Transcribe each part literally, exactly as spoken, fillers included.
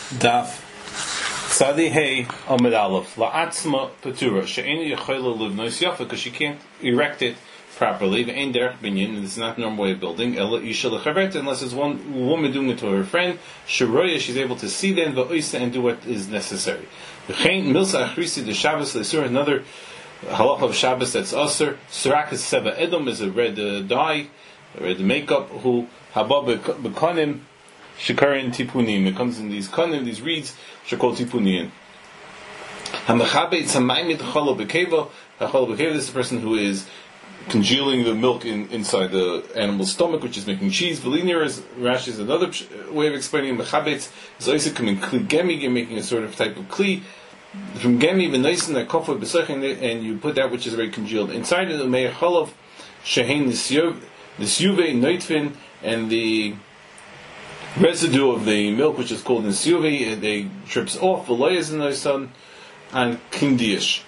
Daf Sadi Hey Amid Aleph La'atzma Patura She'eni Yechola Livnos Yafa, because she can't erect it properly. Ve'ein derech binyan, this is not the normal way of building. Ela Isha Lechavret, unless it's one woman doing it to her friend. Sheroya, she's able to see then Va'oisa and do what is necessary. V'chein Milsa Achrisi de Shabbos Leisur, another halacha of Shabbos that's Aser. Serakas Seva Edom is a red uh, dye, a red makeup. Who Habab Bekanim Shekarin Tipunim. It comes in these kanim, these reeds, Shekol Tipunim. Hamachabeit Samaimit Chalo Bekeva. Chalo Bekeva, this is the person who is congealing the milk in, inside the animal's stomach, which is making cheese. Velinier is Rashi is another way of explaining. Machabeit is also coming kli gemi, you're making a sort of type of kli from gemi v'naisin kofa b'sochin, and you put that which is very congealed inside of the meir chalav shehein nisyuve noitfin, and the residue of the milk, which is called nisyuve, they drips off v'loyas in the sun and kindish.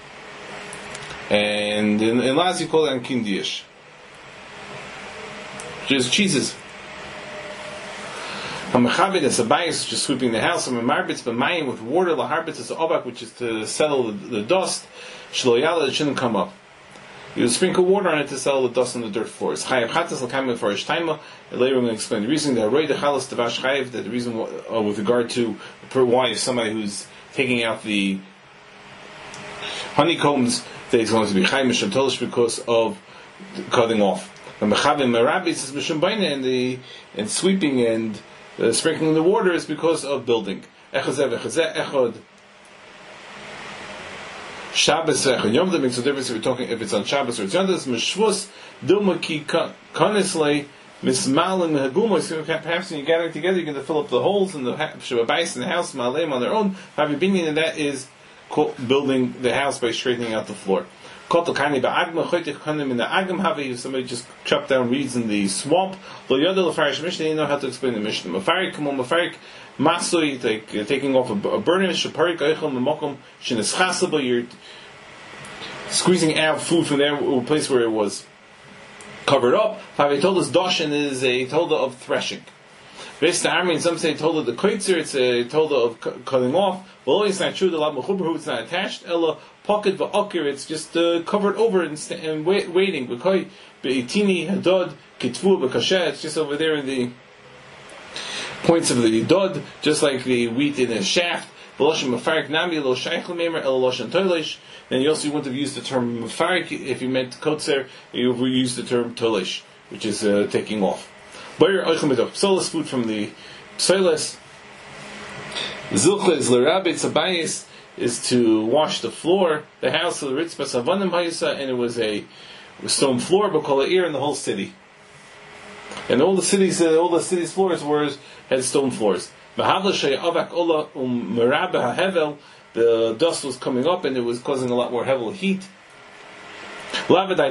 And in, in Laz you call it Ankindish, which is cheeses. Hamachabit is a bias, which is sweeping the house. Hamamarbitz b'mayim, with water. Laharbitz is a obak, which is to settle the, the dust. Shloyala, it shouldn't come up. You sprinkle water on it to settle the dust on the dirt floors. Chayav chatas l'kamim for ishtaima. Later I'm going to explain the reason. The roy dechalas devash chayav, that the reason uh, with regard to why if somebody who's taking out the honeycombs, that is going to be chayim mishum tolish because of cutting off. And mechavim merabis is mishum baina, and the and sweeping and uh, sprinkling the water is because of building. Echazeh echazeh echod. Shabbos echod yom. That makes a difference if we're talking if it's on Shabbos or it's Yom. This mishvus dilma ki kanislei mismalim mehagumos. Perhaps when you're gathering together, you're going to fill up the holes in the shabbayis in the house maleim on their own. Have you been in that is building the house by straightening out the floor. If somebody just chopped down reeds in the swamp, you know how to explain the Mishnah. Like uh, taking off a, a burner, you're squeezing out food from there, a place where it was covered up. Toldas Doshin is a tolda of threshing. Vesta Army, and some say tolda the koitzer, it's a tolda of cu- cutting off. Well, it's not true. The lab mechuber, it's not attached. Ella pocket va'akir, it's just uh, covered over and, st- and wait, waiting. B'koi be'itini hadod kitvu b'kashet. It's just over there in the points of the dod, just like the wheat in a shaft. B'loshem mafarik nami lo shaykh l'meimer el loshem toilish. Then you also wouldn't have used the term mafarik if you meant kotzer. You would use the term toilish, which is uh, taking off. Psolas, food from the psolas. Zilcha is l'rabitz abayis, is to wash the floor, the house of the ritzbas avanim hayisa, and it was a stone floor, but call it in the whole city. And all the cities, uh, all the city's floors were had stone floors. The dust was coming up, and it was causing a lot more heavy heat. Remember,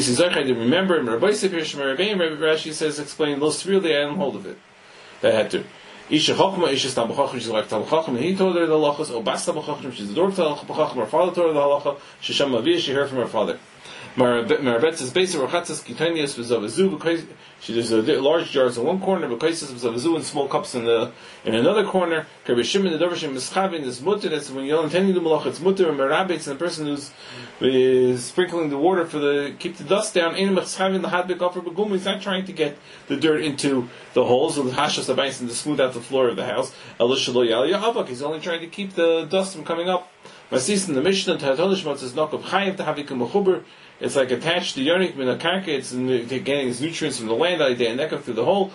Rashi says, explain, Losfirli, I don't hold of it. I had to. Isha Chokma, Isha Stam B'Chachim, she's like Tam Chachim, and he told her the halachas, O Basta B'Chachim, she's the daughter of B'Chachim, her father told her the halacha, Shisham Aviyah, she heard from her father. Marabetz is based on Rachatzas Kitanias V'Zavazu, because she does large jars in one corner, B'Kaisis V'Zavazu, and small cups in the in another corner. Kerbishim and the Dovershim Mischavin is mutter, that's when you're intending to do malach, it's mutter, and Marabetz, and the person who's is sprinkling the water for the keep the dust down. He's not trying to get the dirt into the holes of the hashas abayis and to smooth out the floor of the house. He's only trying to keep the dust from coming up. In the Mishnah, it's like attached to yonik min akarka. It's getting its nutrients from the land. Through the hole.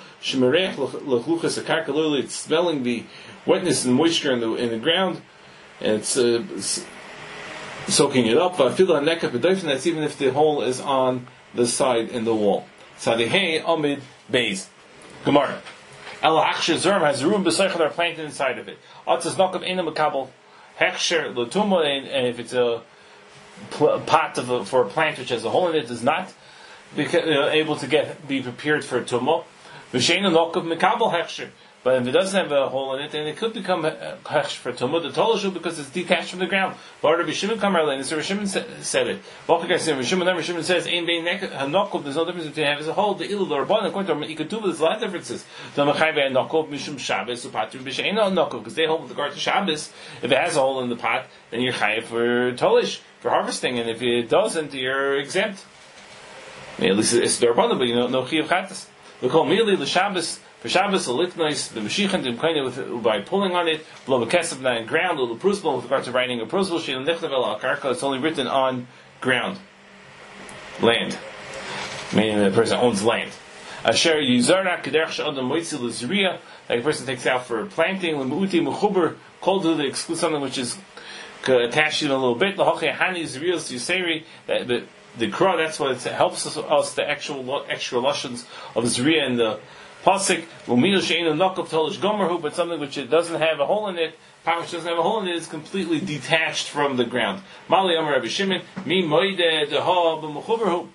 It's smelling the wetness and moisture in the in the ground, and it's. Uh, soaking it up. That's even if the hole is on the side in the wall. Sadihei Amid Beis. Gemara. El Hachsher Zerm has room beside are planted inside of it. Atzas Nakav Ena Makabel Hechsher Latuma, and if it's a pl- pot of a, for a plant which has a hole in it, is not beca- uh, able to get be prepared for a tumah. V'sheinu Nakav Makabel Hechsher. But if it doesn't have a hole in it, then it could become Hesh for Tumah, the Tolashu, because it's detached from the ground. But Rabbi Shimon Kamarlein, so Rabbi Shimon said it. Rabbi Shimon says, Ein Bein Hanokov, there's no difference between having a hole, the Ilu, the Rabban, according to Ikatuba, there's a lot of differences. The Machai Bein Hanokov, Mishum Shabbos, Upatrim B'Shein Hanokov, because they hold with regard to Shabbos, if it has a hole in the pot, then you're Chayav for Tolish, for harvesting, and if it doesn't, you're exempt. I mean, at least it's the Rabban, but you know, no Chiyav Chatas. We call merely the Shabbos, for Shabbos, a litnois, the Mashiach, the kind of by pulling on it, below the kesef na ground, or the prusbal, with regard to writing a prusbal, she'il nechnavel al karka, it's only written on ground, land, meaning the person owns land. Asher yuzarna kederch she'adam moitzi l'zriya, like a person takes out for planting, l'mu'uti m'chuber, called to the exclude something which is attached to it a little bit, l'hoche hani zriyos yuseri, that the the kra, that's what it helps us, us the actual extra lashons of zriya and the pasuk, umil she'enu nakav tolish gomerhu, but something which it doesn't have a hole in it, part which doesn't have a hole in it, is completely detached from the ground. Mali Amar Rabbi Shimon, mi moide deha b'mechuberhu,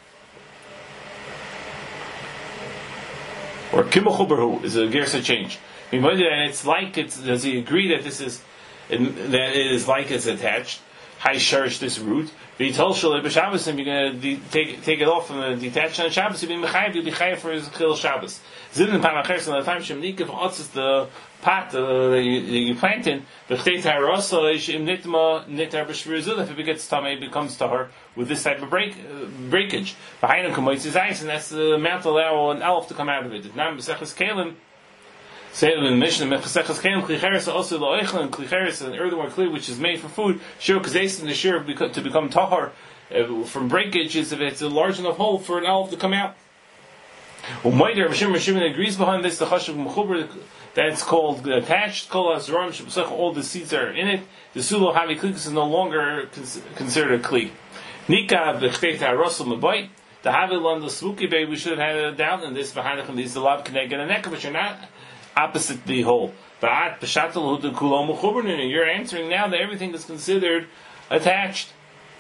or kimechuberhu is a gersa change. Mi moide, and it's like it's. Does he agree that this is that it is like it's attached? High sharish this root. But he told Shalei b'Shabbos, and you're going to de- take take it off from the detached on Shabbos. You'll be mechayev. You'll be chayev for his chil Shabbos. Zidin panacheres on the time shemnikif otzes the pot uh, that you, you plant in. B'chtei tarosa ish im nitma nitar b'shvirzul. If it gets tamei, it becomes tahor with this type of break uh, breakage. V'hainu kamoitz is ice, and that's the amount to allow an elf to come out of it. If nam b'seches kelim. Say in the mission, Mechaseches Kelim Klicheres also Lo'echel and Klicheres, an earthenware kli which is made for food. Sure, because in the sure to become tahar uh, from breakages if it's a large enough hole for an olive to come out. Umayder Rishim Rishim agrees behind this the Chashav Mechuber that's called attached. Kol Azram Shebsach, all the seeds are in it. The Sulo Havi Klikus is no longer considered a kli. Nika B'chtei Russell Mabayit. The Havilon the Svuki Bay, we should have had a doubt in this. V'hanachim these the Lab Kneg and a Nekah, but you're not opposite the whole. But you're answering now that everything is considered attached.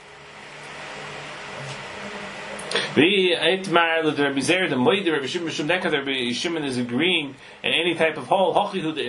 The Rabbi Shimon is agreeing in any type of hole.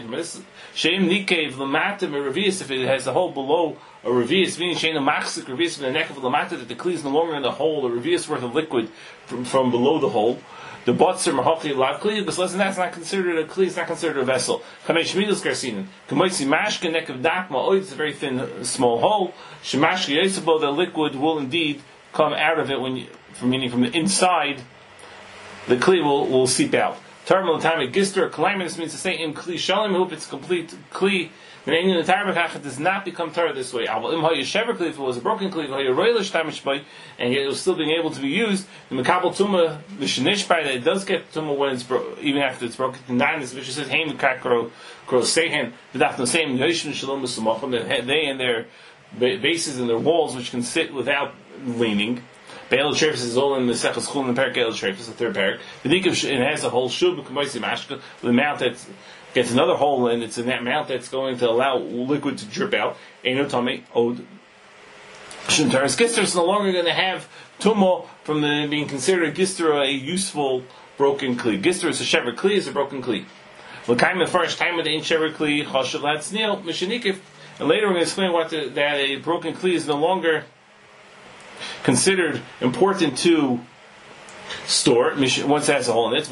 If it has a hole below a revius, meaning shein a machzik revius from the neck of the lamata, that the kli is no longer in the hole, a revius worth of liquid from, from below the hole. The botzer mahachi lav kli, but listen, that's not considered a kli. It's not considered a vessel. Kamesh midus garsinen. Kamoitzi mashke neck of dakma. Oh, it's a very thin, small hole. Shemashke yesabo, the liquid will indeed come out of it when, you, from meaning from the inside. The kli will will seep out. Terminal time at gister calamitous means to say in kli shalim. Hope it's complete kli. The entire Bekach does not become Torah this way. If it was a broken kli, and it was still being able to be used, the Mekabel Tumah, the Shenishbai, that it does get Tumah when it's bro- even after it's broken. The nine is which says, Hey, Mekakro, Kro Sehen, the Dafna Same, Yoshim Shalom Musumachim, that they and their bases and their walls, which can sit without leaning. Be'el Shrefus is all in the Sechus Chul and the Perak El Shrefus, the third Perak. The Dikav, it has a whole Shub, K'moisi Mashka, with a mount that's gets another hole in, it's in that mount that's going to allow liquid to drip out. Eino Tomei Od Shintaris Gister is no longer going to have Tumo from the being considered a Gister a useful broken Kli. Gister is a Shever Kli, is a broken Kli. L'kaim the first time with the ain't Shever Kli, Chashav Latzniel, Mishanikif, and later we're going to explain what the, that a broken Kli is no longer considered important to store once it has a hole in it.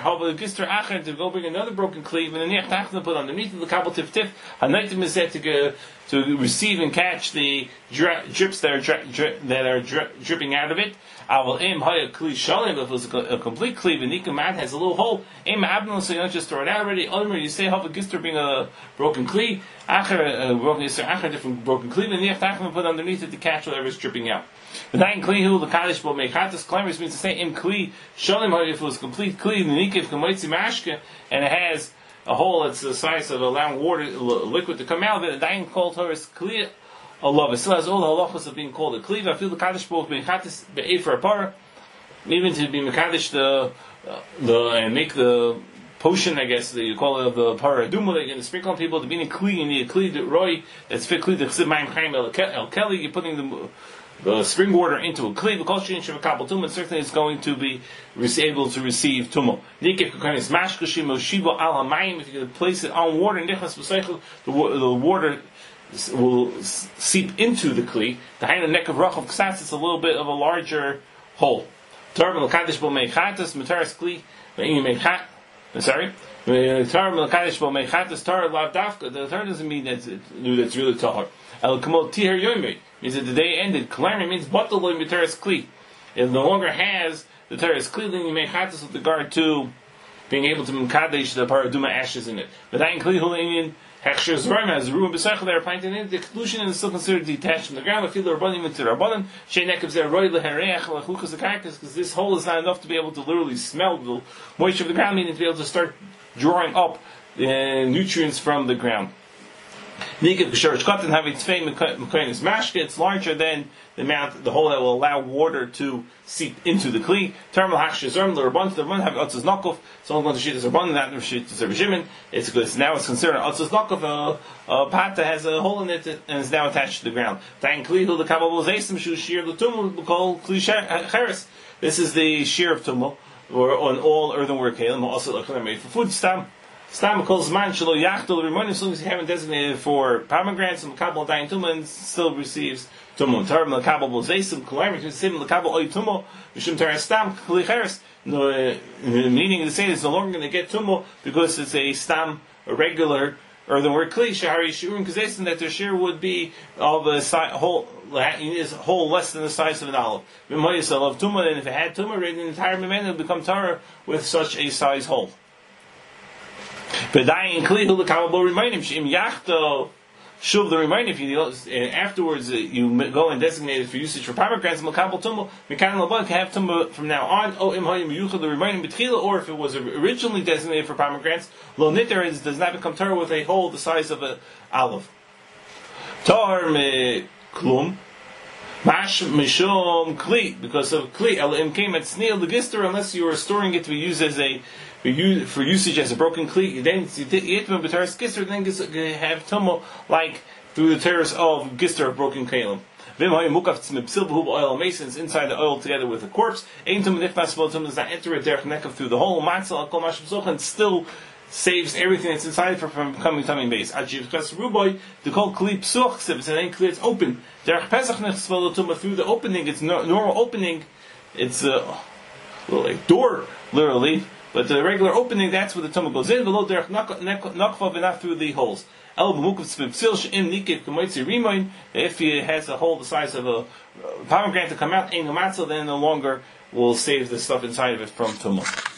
To go bring another broken cleave and then put underneath the kabel tif tif. Hanaitim is there to go to receive and catch the dri- drips that are dri- dri- that are dri- dripping out of it. Aval im haya kli shalim. If it was a, a complete cleave and nikamat has a little hole, im abnon, so you don't just throw it out already. Omer, you say have a gister being a broken cleave, acher a broken gister, acher different broken cleave, and niach put underneath it to catch whatever is dripping out. The nine kli who the kaddish will make hatas climbers means to say im kli shalim. If it was complete kli, the nikav kamoitzi mashke, and it has a hole that's the size of allowing water liquid to come out, then the dying called her is clear. Allah, it still has all the halachas of being called a kli. I feel the kaddish both being hatas be'ef for a par, even to be mekadesh the the and make the potion, I guess that you call it the paraduma that you're going to sprinkle on people. To be in a kli, you need a kli that roy that's fit kli the chsiv ma'im chaim el kelly. You're putting the the spring water into a kli, because she should kabel tumah, certainly it's going to be able to receive tumah. Nikif kakanis mashkushim oshibo al hamayim. If you place it on water, nichas b'seichel, the the water will seep into the kli. The hainu neck of rachav ksas, it's a little bit of a larger hole. Tar melkadesh bo meichatas metaris kli ve'ini meichat. Sorry. Tar melkadesh bo meichatas tar lav dafka. The tar doesn't mean that it's really tahar. El kamol tihar yomi means that the day ended. Kalami means bataloi metaris kli. It no longer has the teres kli. Then you meichatas with regard to being able to mekadesh the paraduma ashes in it. But that includes Indian hechsher zraim as ruim b'seichel they are planted in it. The conclusion is still considered detached from the ground. I feel the rabbanim into the rabbanim. Shei nekavz er roy lehareach lechukas the because this hole is not enough to be able to literally smell the moisture of the ground, meaning to be able to start drawing up uh, nutrients from the ground. It's larger than the amount, the hole that will allow water to seep into the kli. Termal hachshizerm the rabban the rabban have atzos nakov. Someone going to shoot this rabban, not shoot this regimen. It's good. Now it's considered atzos nakov. A, a pot that has a hole in it and is now attached to the ground. Thank kli hu the kabbalah zaysim shu shir the tumul called kli cheres. This is the shear of tumul, or on all earthenware kalim. Also made for food stam. Stam calls man shelo yachtel remind as long as you haven't designated for pomegranates and makabel dayin tumah and still receives tumah. Tar makabel bolzeisim kolarim to sim makabel oy tumah mishum tar stam kli cheres. No, meaning to say it's no longer going to get tumah because it's a stam, a regular earthenware kli shahari shurim kazeisim that their share would be of a si- whole is whole less than the size of an olive. V'moyis of tumah, and if it had tumah, the entire memena would become tara with such a size hole. But dying kli hu lekabel remind him shim yachto shuv the remind if you afterwards uh, you go and designate it for usage for pomegranates makabel tumah mekan laban can have tumah from now on. Oh im hayim yuchad the remind him betchila, or if it was originally designated for pomegranates lo niter does not become tar with a hole the size of an olive. Tar me klum mash mishum kli because of kli el im came at sneil legister unless you are storing it to be used as a For, use, for usage as a broken kli, then yitman b'teres gister, then have tumah like through the teres of gister of broken kalim. Vim hayim mukaf tzmipsil b'hu oil masons inside the oil together with the corpse. Ein tumah nifnas b'ol tumah does not enter it derech nekav through the hole. Matzal akol mashim zoch and still saves everything that's inside from, from becoming tummy base. Ajiv klas ruboy the kol kli psuch sib it's an kli it's open. Derech pesach nechs b'ol tumah through the opening. It's no, normal opening. It's a uh, little like door literally. But the regular opening, that's where the tumah goes in. Below derech nakfa, but not through the holes. El b'mukav tzmipsil she'im nikiv k'moitzi rimoin. If he has a hole the size of a pomegranate to come out, ein u'matzah, then no longer will save the stuff inside of it from tumah.